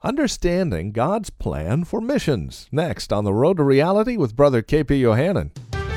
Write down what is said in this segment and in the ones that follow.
Understanding God's Plan for Missions. Next on The Road to Reality with Brother K.P. Yohannan.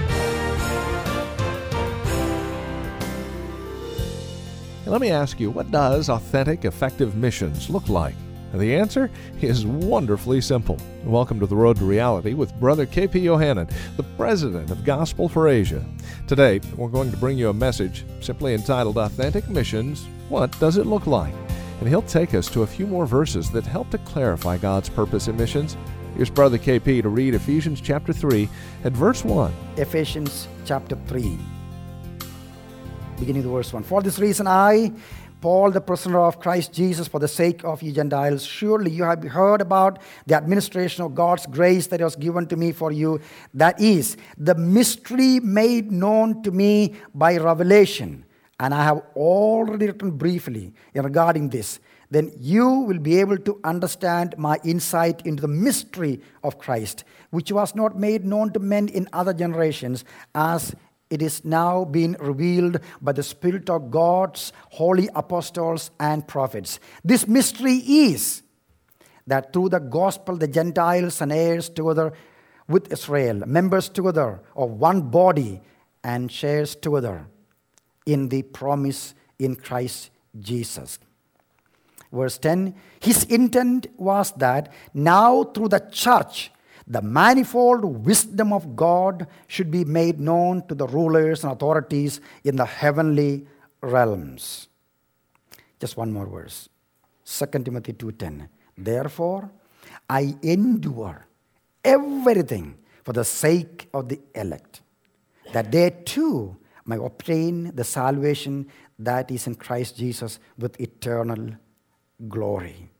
Let me ask you, what does authentic, effective missions look like? And the answer is wonderfully simple. Welcome to The Road to Reality with Brother K.P. Yohannan, the President of Gospel for Asia. Today, we're going to bring you a message simply entitled Authentic Missions, What Does It Look Like? And he'll take us to a few more verses that help to clarify God's purpose in missions. Here's Brother K.P. to read Ephesians chapter 3 at verse 1. Ephesians chapter 3, beginning with verse 1. For this reason I, Paul, the prisoner of Christ Jesus, for the sake of you Gentiles, surely you have heard about the administration of God's grace that was given to me for you. That is, the mystery made known to me by revelation. And I have already written briefly regarding this. Then you will be able to understand my insight into the mystery of Christ, which was not made known to men in other generations, as it is now being revealed by the Spirit of God's holy apostles and prophets. This mystery is that through the gospel the Gentiles and heirs together with Israel, members together of one body, and shares together in the promise in Christ Jesus. Verse 10, his intent was that now through the church the manifold wisdom of God should be made known to the rulers and authorities in the heavenly realms. Just one more verse. 2 Timothy 2:10. Therefore, I endure everything for the sake of the elect, that they too may obtain the salvation that is in Christ Jesus with eternal glory.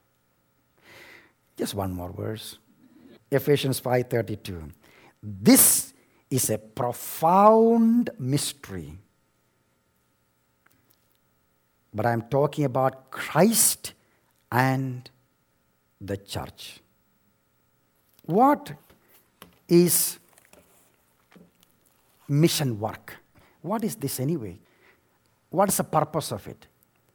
Just one more verse. Ephesians 5:32. This is a profound mystery. But I'm talking about Christ and the church. What is mission work? What is this anyway? What is the purpose of it?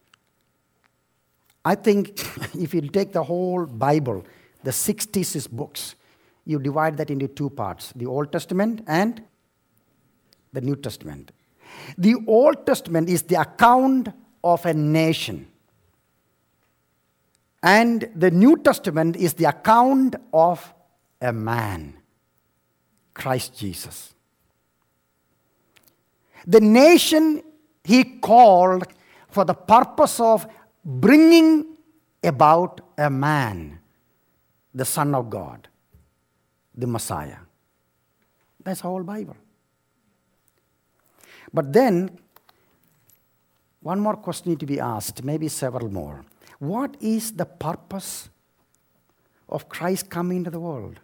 I think if you take the whole Bible, the 66 books, you divide that into two parts, the Old Testament and the New Testament. The Old Testament is the account of a nation. And the New Testament is the account of a man, Christ Jesus. The nation he called for the purpose of bringing about a man, the Son of God, the Messiah. That's the whole Bible. But then, one more question need to be asked, maybe several more. What is the purpose of Christ coming into the world?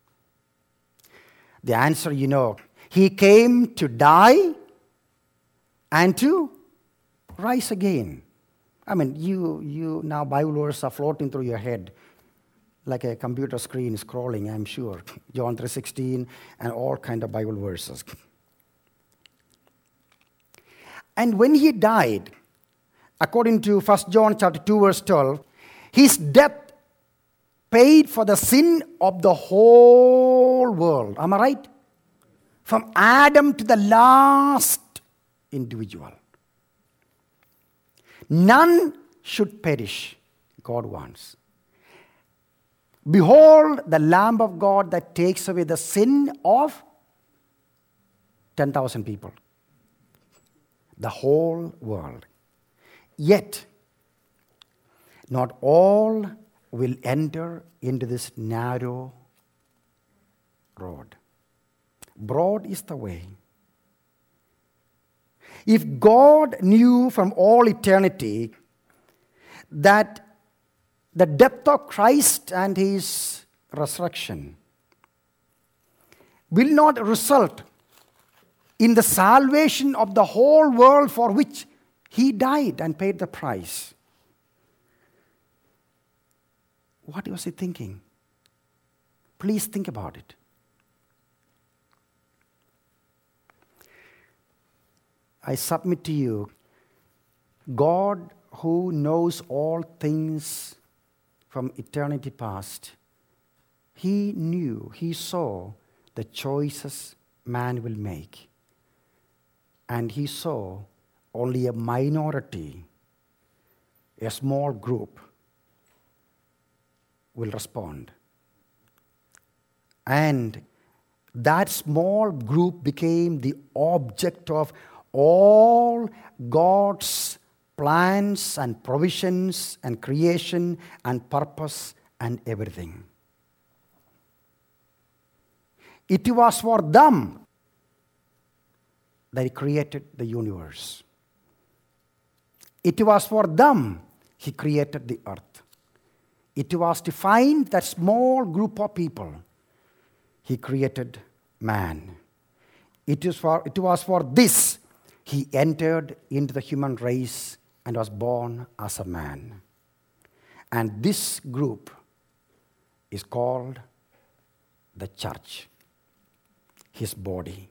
The answer you know. He came to die and to rise again. I mean, you now Bible verses are floating through your head like a computer screen scrolling, I'm sure. John 3:16 and all kind of Bible verses. And when he died, according to 1 John chapter 2, verse 12, his death paid for the sin of the whole world. Am I right? From Adam to the last individual. None should perish, God wants. Behold the Lamb of God that takes away the sin of 10,000 people. The whole world. Yet, not all will enter into this narrow road. Broad is the way. If God knew from all eternity that the death of Christ and his resurrection will not result in the salvation of the whole world for which he died and paid the price, what was he thinking? Please think about it. I submit to you, God who knows all things from eternity past, he knew, he saw the choices man will make. And he saw only a minority, a small group, will respond. And that small group became the object of all God's plans and provisions and creation and purpose and everything. It was for them that He created the universe. It was for them He created the earth. It was to find that small group of people He created man. It was for this He entered into the human race and was born as a man. And this group is called the church, His body.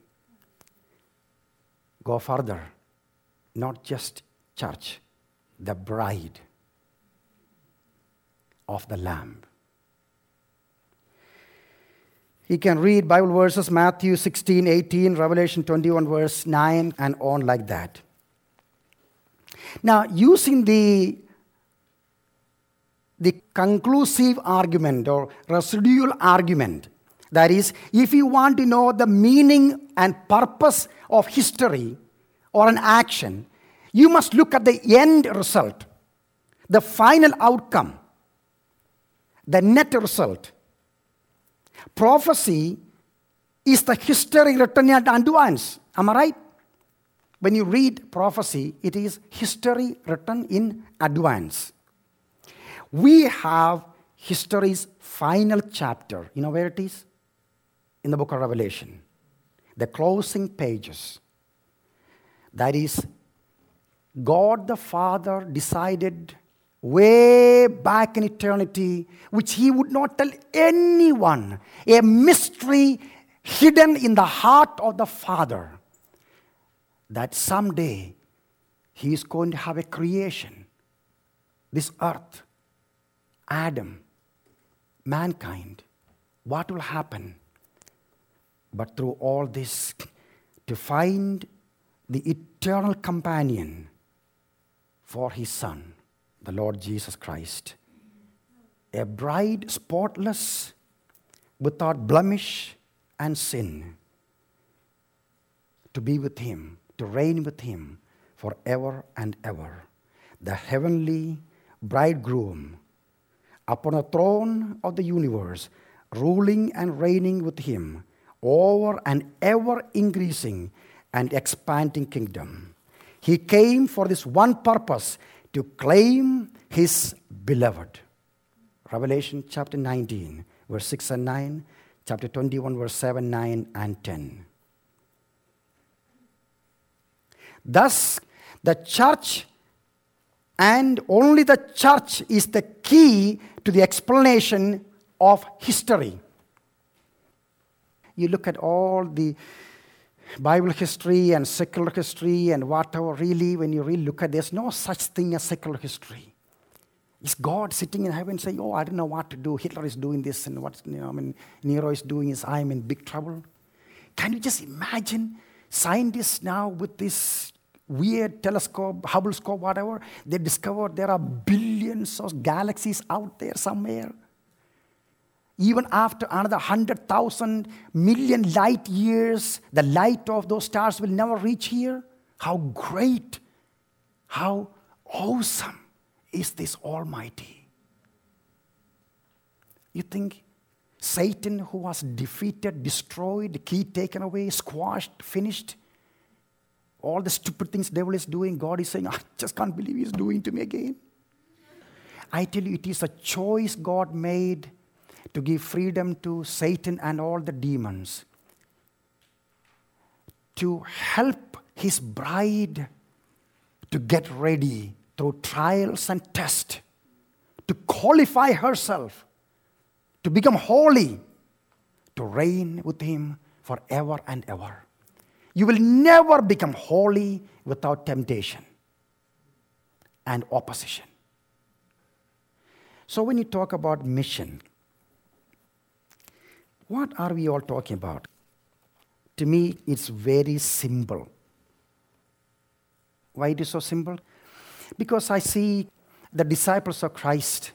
Go further, not just church, the bride of the Lamb. You can read Bible verses, Matthew 16, 18, Revelation 21, verse 9, and on like that. Now, using the conclusive argument or residual argument, that is, if you want to know the meaning and purpose of history or an action, you must look at the end result, the final outcome, the net result. Prophecy is the history written in advance. Am I right? When you read prophecy, it is history written in advance. We have history's final chapter. You know where it is? In the book of Revelation. The closing pages. That is, God the Father decided way back in eternity, which He would not tell anyone, a mystery hidden in the heart of the Father, that someday He is going to have a creation, this earth, Adam, mankind. What will happen? But through all this, to find the eternal companion for His Son, the Lord Jesus Christ. A bride spotless, without blemish and sin, to be with Him, to reign with Him forever and ever. The heavenly bridegroom upon a throne of the universe, ruling and reigning with Him over an ever-increasing and expanding kingdom. He came for this one purpose, to claim His beloved. Revelation chapter 19, verse 6 and 9, chapter 21, verse 7, 9, and 10. Thus, the church, and only the church, is the key to the explanation of history. You look at all the Bible history and secular history and whatever, really, when you really look at, there's no such thing as secular history. Is God sitting in heaven saying, oh, I don't know what to do. Hitler is doing this, and Nero is doing this. I'm in big trouble. Can you just imagine scientists now with this weird telescope, Hubble scope, whatever, they discovered there are billions of galaxies out there somewhere. Even after another 100,000 million light years, the light of those stars will never reach here. How great, how awesome is this Almighty? You think Satan, who was defeated, destroyed, the key taken away, squashed, finished, all the stupid things the devil is doing, God is saying, I just can't believe He's doing to me again. I tell you, it is a choice God made to give freedom to Satan and all the demons, to help His bride to get ready through trials and tests, to qualify herself, to become holy, to reign with Him forever and ever. You will never become holy without temptation and opposition. So when you talk about mission, what are we all talking about? To me, it's very simple. Why it is so simple? Because I see the disciples of Christ.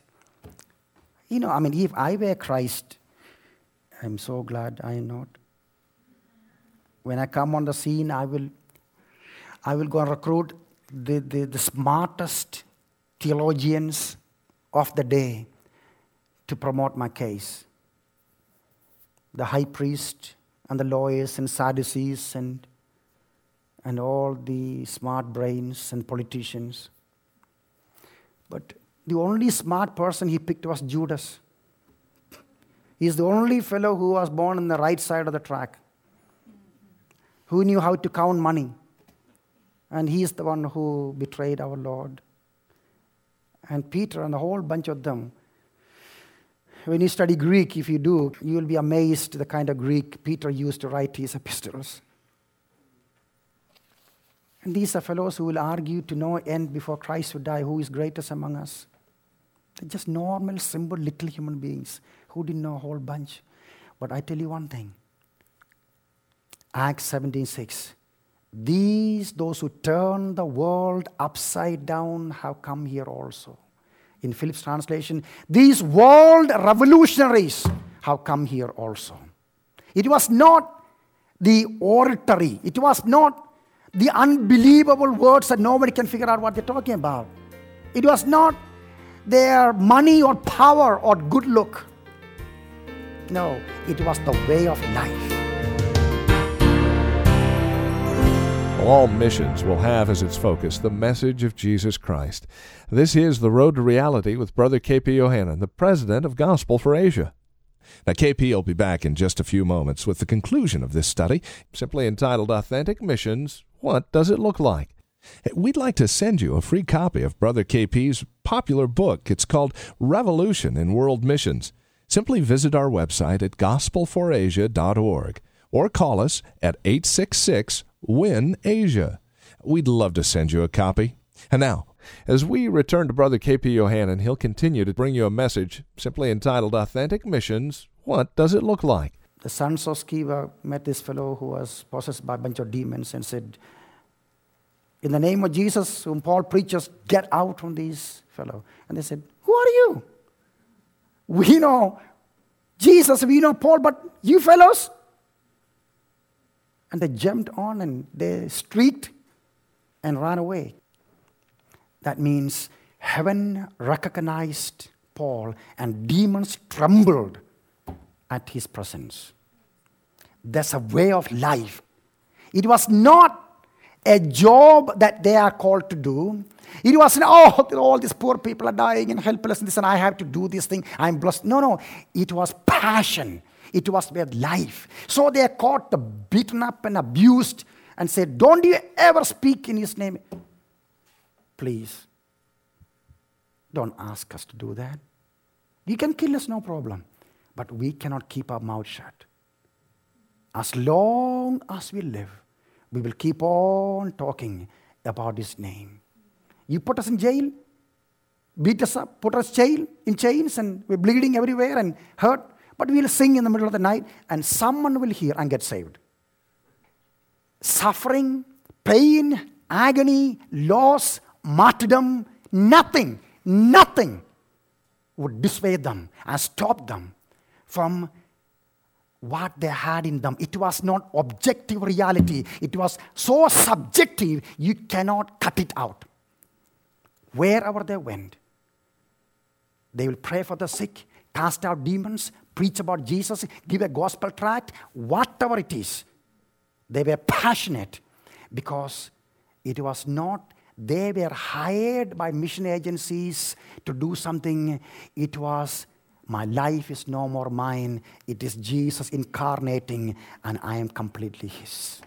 If I were Christ, I'm so glad I am not. When I come on the scene, I will go and recruit the smartest theologians of the day to promote my case. The high priest and the lawyers and Sadducees and all the smart brains and politicians. But the only smart person he picked was Judas. He's the only fellow who was born on the right side of the track, who knew how to count money. And he is the one who betrayed our Lord. And Peter and a whole bunch of them. When you study Greek, if you do, you will be amazed the kind of Greek Peter used to write his epistles. And these are fellows who will argue to no end before Christ would die, who is greatest among us. They're just normal, simple, little human beings who didn't know a whole bunch. But I tell you one thing. Acts 17:6. Those who turn the world upside down have come here also. In Philip's translation, these world revolutionaries have come here also. It was not the oratory. It was not the unbelievable words that nobody can figure out what they're talking about. It was not their money or power or good look. No, it was the way of life. All missions will have as its focus the message of Jesus Christ. This is The Road to Reality with Brother K.P. Yohannan, the president of Gospel for Asia. Now, KP will be back in just a few moments with the conclusion of this study, simply entitled Authentic Missions, What Does It Look Like? We'd like to send you a free copy of Brother KP's popular book. It's called Revolution in World Missions. Simply visit our website at gospelforasia.org or call us at 866-WIN-ASIA. We'd love to send you a copy. And now, as we return to Brother K.P. Yohannan, he'll continue to bring you a message simply entitled Authentic Missions, What Does It Look Like? The sons of Sceva met this fellow who was possessed by a bunch of demons and said, in the name of Jesus, whom Paul preaches, get out from this fellow. And they said, who are you? We know Jesus, we know Paul, but you fellows? And they jumped on and they streaked and ran away. That means heaven recognized Paul and demons trembled at his presence. That's a way of life. It was not a job that they are called to do. It wasn't, all these poor people are dying and helpless and I have to do this thing. I'm blessed. No. It was passion. It was their life. So they are caught, beaten up and abused and said, don't you ever speak in his name. Please, don't ask us to do that. You can kill us, no problem. But we cannot keep our mouth shut. As long as we live, we will keep on talking about his name. You put us in jail, beat us up, put us in chains, and we're bleeding everywhere and hurt. But we'll sing in the middle of the night, and someone will hear and get saved. Suffering, pain, agony, loss, martyrdom, nothing would dissuade them and stop them from what they had in them. It was not objective reality. It was so subjective, you cannot cut it out. Wherever they went, they will pray for the sick, cast out demons, preach about Jesus, give a gospel tract, whatever it is. They were passionate because it was not, they were hired by mission agencies to do something. It was, my life is no more mine. It is Jesus incarnating, and I am completely his.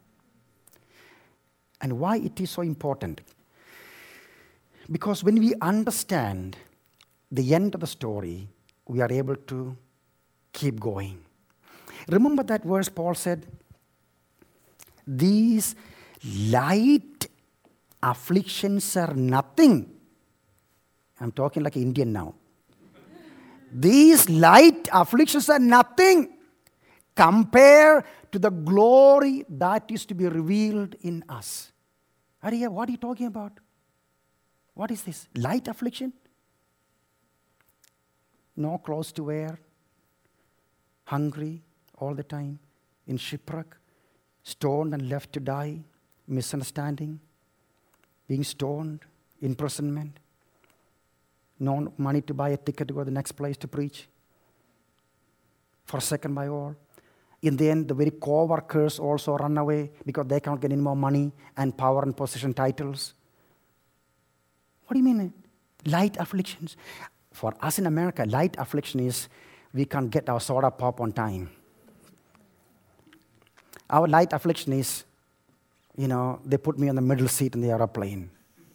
And why it is so important? Because when we understand the end of the story, we are able to keep going. Remember that verse Paul said, these light afflictions are nothing. I'm talking like an Indian now. These light afflictions are nothing compared to the glory that is to be revealed in us. Arya, what are you talking about? What is this? Light affliction? No clothes to wear, hungry all the time, in shipwreck, stoned and left to die, misunderstanding, being stoned, imprisonment, no money to buy a ticket to go to the next place to preach, forsaken by all. In the end, the very co-workers also run away because they can't get any more money and power and position titles. What do you mean? Light afflictions. For us in America, light affliction is we can't get our soda pop on time. Our light affliction is, they put me on the middle seat in the airplane.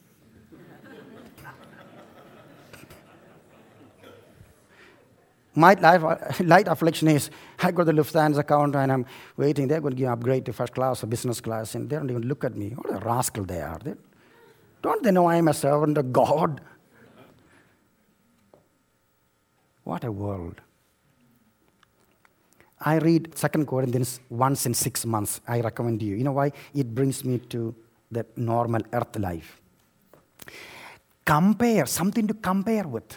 My light affliction is, I go to the Lufthansa counter and I'm waiting. They're going to give an upgrade to first class or business class, and they don't even look at me. What a rascal they are. Don't they know I am a servant of God? What a world. I read 2 Corinthians once in 6 months. I recommend you. You know why? It brings me to the normal earth life. Compare, something to compare with.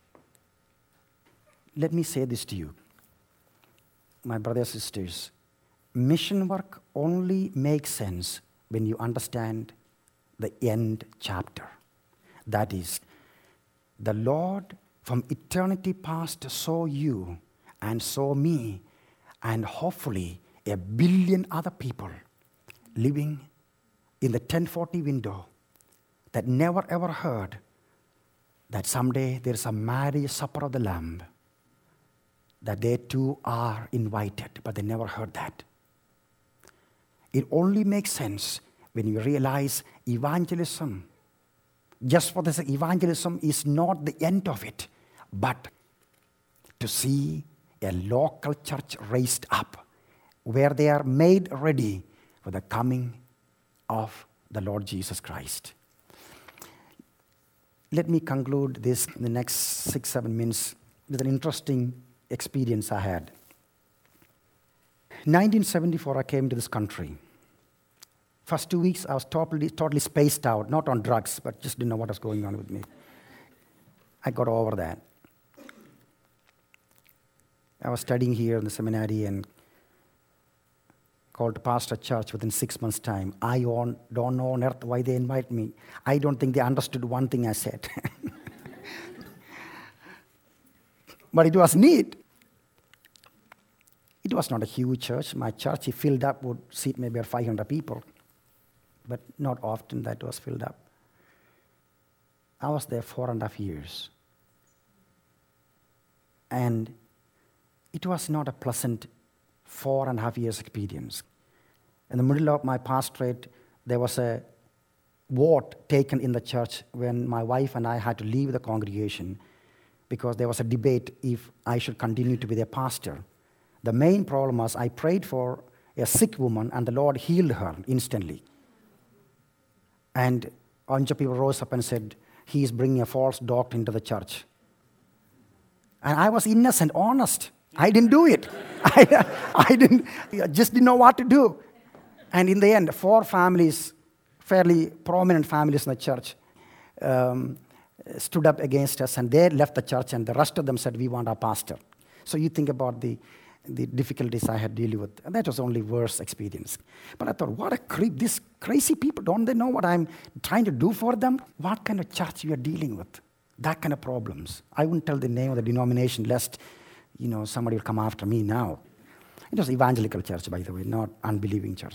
Let me say this to you, my brothers and sisters. Mission work only makes sense when you understand the end chapter. That is, the Lord from eternity past saw you and saw me and hopefully 1 billion other people living in the 1040 window that never ever heard that someday there's a marriage supper of the Lamb, that they too are invited, but they never heard that. It only makes sense when you realize evangelism, just for this evangelism, is not the end of it, but to see a local church raised up where they are made ready for the coming of the Lord Jesus Christ. Let me conclude this in the next 6-7 minutes with an interesting experience I had. 1974, I came to this country. First 2 weeks, I was totally spaced out, not on drugs, but just didn't know what was going on with me. I got over that. I was studying here in the seminary and called to pastor church within 6 months' time. I don't know on earth why they invite me. I don't think they understood one thing I said. But it was neat. It was not a huge church. My church, if filled up, would seat maybe 500 people. But not often that was filled up. I was there 4.5 years. And it was not a pleasant 4.5 years experience. In the middle of my pastorate, there was a vote taken in the church when my wife and I had to leave the congregation because there was a debate if I should continue to be their pastor. The main problem was I prayed for a sick woman and the Lord healed her instantly. And a bunch of people rose up and said, he is bringing a false doctrine into the church. And I was innocent, honest. I didn't do it. I just didn't know what to do. And in the end, 4 families, fairly prominent families in the church, stood up against us, and they left the church, and the rest of them said, we want our pastor. So you think about the difficulties I had to deal with. And that was only worse experience. But I thought, what a creep. These crazy people, don't they know what I'm trying to do for them? What kind of church you are dealing with? That kind of problems. I wouldn't tell the name of the denomination lest, somebody will come after me now. It was evangelical church, by the way, not unbelieving church.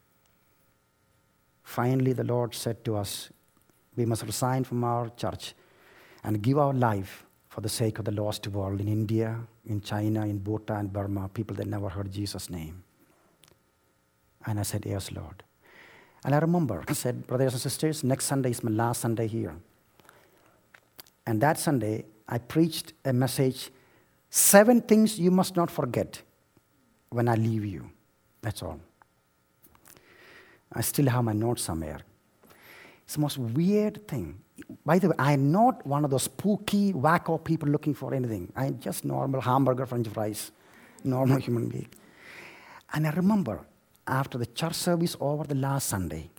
Finally, the Lord said to us, we must resign from our church and give our life for the sake of the lost world in India, in China, in Bhutan, Burma, people that never heard Jesus' name. And I said, yes, Lord. And I remember, I said, brothers and sisters, next Sunday is my last Sunday here. And that Sunday, I preached a message, 7 things you must not forget when I leave you. That's all. I still have my notes somewhere. It's the most weird thing. By the way, I'm not one of those spooky, wacko people looking for anything. I'm just normal hamburger, french fries, normal human being. And I remember, after the church service over the last Sunday,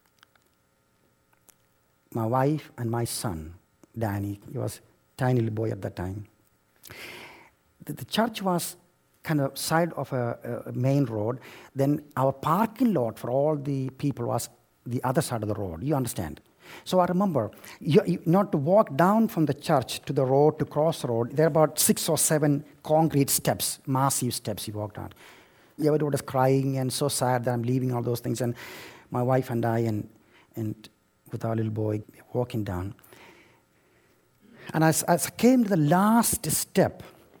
my wife and my son, Danny, he was a tiny little boy at that time. The church was kind of side of a main road. Then our parking lot for all the people was the other side of the road. You understand? So I remember, not to walk down from the church to the road, to cross the road, there are about 6 or 7 concrete steps, massive steps you walk down. Everybody was crying and so sad that I'm leaving all those things. And my wife and I and with our little boy walking down. And as I came to the last step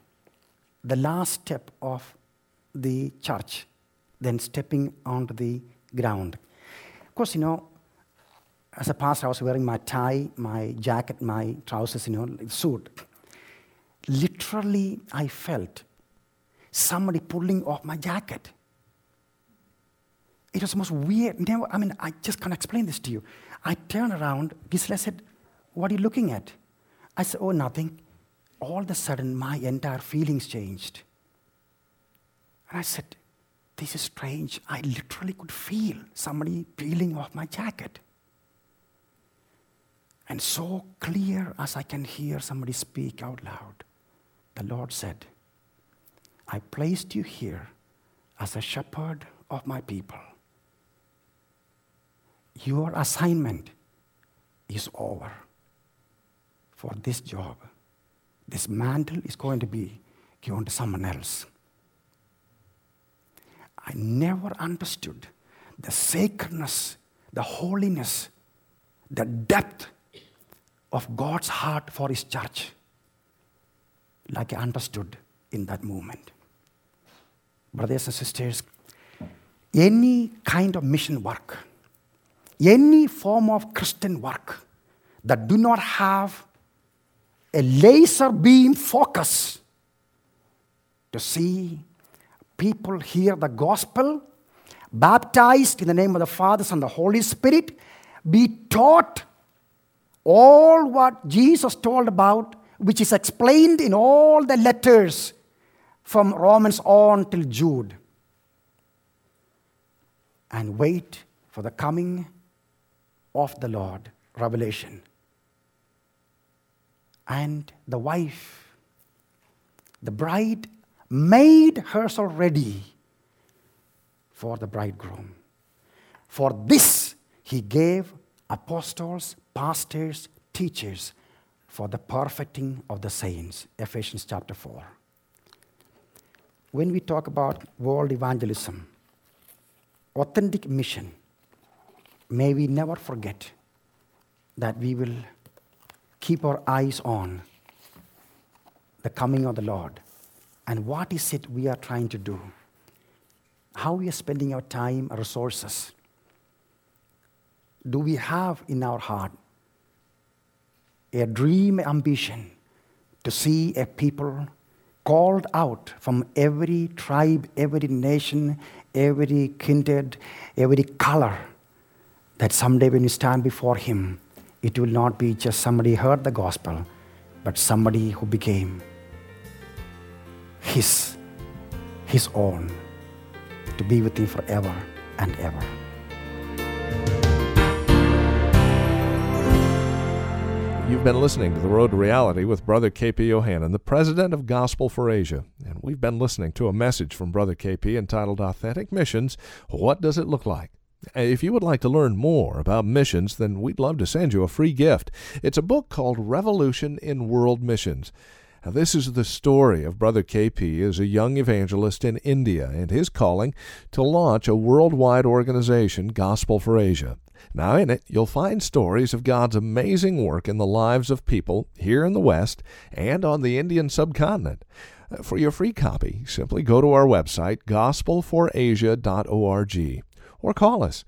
of the church, then stepping onto the ground. Of course, as a pastor, I was wearing my tie, my jacket, my trousers, suit. Literally, I felt somebody pulling off my jacket. It was most weird. I just can't explain this to you. I turned around. Gisela said, "What are you looking at?" I said, "Oh, nothing." All of a sudden, my entire feelings changed. And I said, "This is strange. I literally could feel somebody peeling off my jacket." And so clear as I can hear somebody speak out loud, the Lord said, "I placed you here as a shepherd of my people. Your assignment is over for this job. This mantle is going to be given to someone else." I never understood the sacredness, the holiness, the depth of God's heart for His church like I understood in that moment. Brothers and sisters, any kind of mission work, any form of Christian work that do not have a laser beam focus to see people hear the gospel, baptized in the name of the Father and the Holy Spirit, be taught all what Jesus told about, which is explained in all the letters from Romans on till Jude, and wait for the coming of the Lord, Revelation. And the wife, the bride, made herself ready for the bridegroom. For this He gave apostles, pastors, teachers, for the perfecting of the saints. Ephesians chapter 4. When we talk about world evangelism, authentic mission, may we never forget that we will keep our eyes on the coming of the Lord. And what is it we are trying to do? How we are spending our time, our resources? Do we have in our heart a dream, ambition to see a people called out from every tribe, every nation, every kindred, every color, that someday when you stand before Him, it will not be just somebody who heard the gospel, but somebody who became His own, to be with Him forever and ever. You've been listening to The Road to Reality with Brother K.P. Yohannan, the president of Gospel for Asia. And we've been listening to a message from Brother K.P. entitled Authentic Missions, What Does It Look Like? If you would like to learn more about missions, then we'd love to send you a free gift. It's a book called Revolution in World Missions. Now, this is the story of Brother K.P. as a young evangelist in India and his calling to launch a worldwide organization, Gospel for Asia. Now, in it, you'll find stories of God's amazing work in the lives of people here in the West and on the Indian subcontinent. For your free copy, simply go to our website, gospelforasia.org, or call us,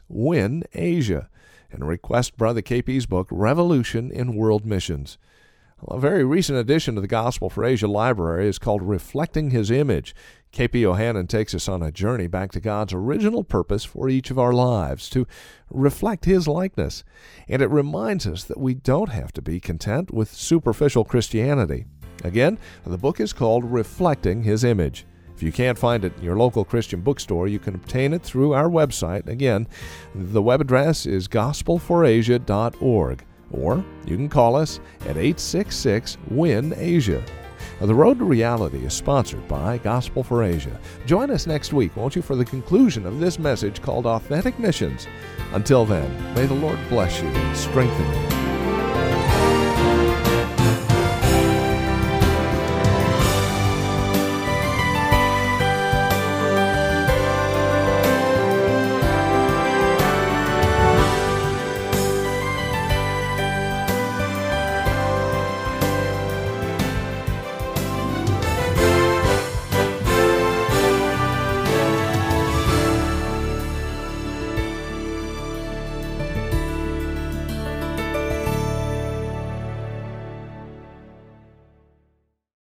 866-WIN-ASIA, and request Brother KP's book, Revolution in World Missions. Well, a very recent addition to the Gospel for Asia library is called Reflecting His Image. K.P. Yohannan takes us on a journey back to God's original purpose for each of our lives, to reflect His likeness. And it reminds us that we don't have to be content with superficial Christianity. Again, the book is called Reflecting His Image. If you can't find it in your local Christian bookstore, you can obtain it through our website. Again, the web address is gospelforasia.org, or you can call us at 866-WIN-ASIA. The Road to Reality is sponsored by Gospel for Asia. Join us next week, won't you, for the conclusion of this message called Authentic Missions. Until then, may the Lord bless you and strengthen you.